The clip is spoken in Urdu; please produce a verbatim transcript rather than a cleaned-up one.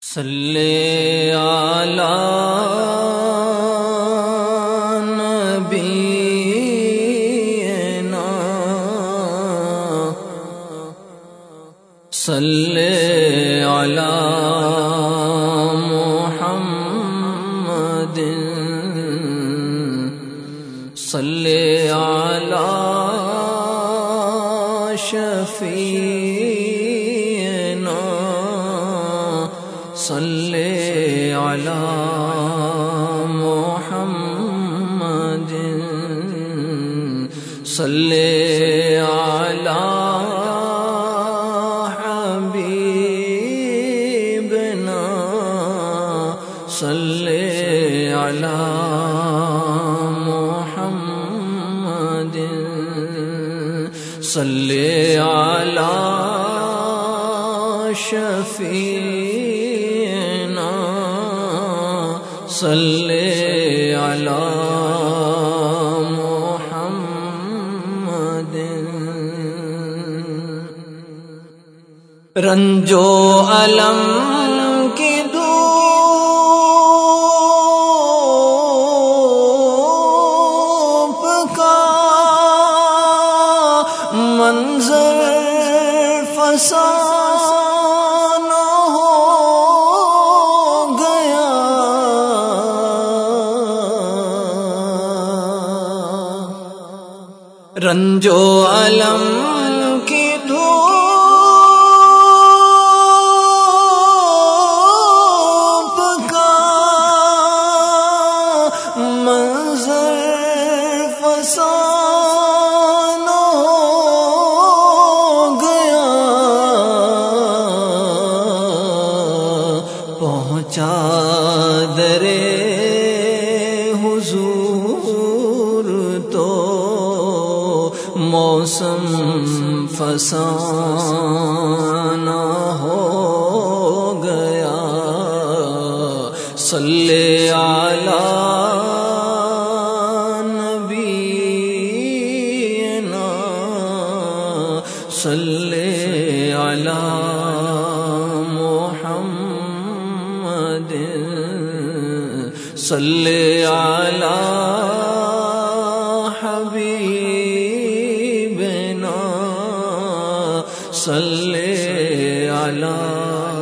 صلی علی نبینا صلی علی محمد صلی علی شفیعنا صلی علی محمد صلی علی حبیبنا صلی علی محمد صلی علی شفیعنا صلی علی محمد رنج و الم کی دھوپ کا منظر فسانہ ہو گیا رنج و الم کی دھوپ کا منظر فسانہ ہو گیا پہنچا درے حضور تو موسم فسانہ ہو گیا صلی علی نبینا صلی علی محمد صلی علی حبیبنا صلی علی